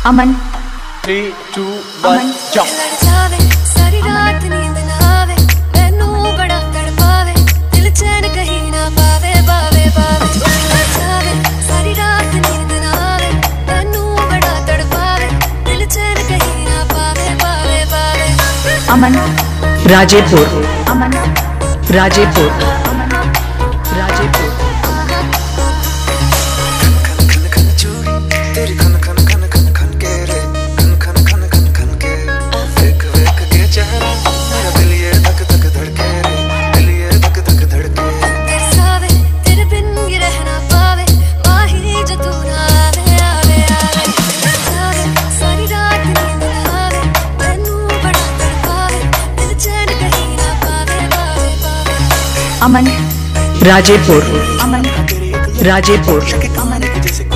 अमन 3, 2, 1 jump। सारी रात नींद ना आवे, मैनू बड़ा तड़पावे, दिल चैन कहीं ना पावे, पावे पावे। सारी रात नींद ना आवे, मैनू बड़ा तड़पावे, दिल चैन कहीं ना पावे, पावे पावे। अमन राजेपुर, अमन राजेपुर, अमन राजेपुर। अमन राजेपुर, अमन राजेपुर, अमन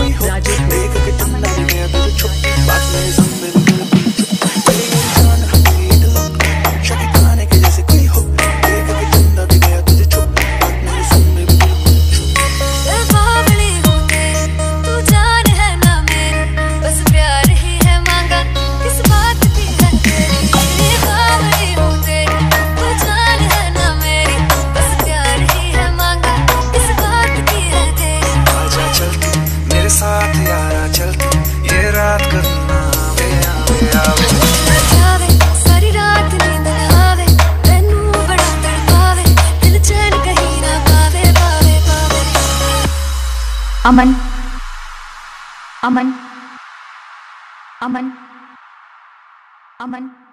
साथ यारा चलती ये रात करना आवे आवे आवे। सारी रात नींद ना आवे, मैनू बड़ा तड़पावे, दिल चैन कहीं ना पावे, पावे पावे। अमन अमन अमन अमन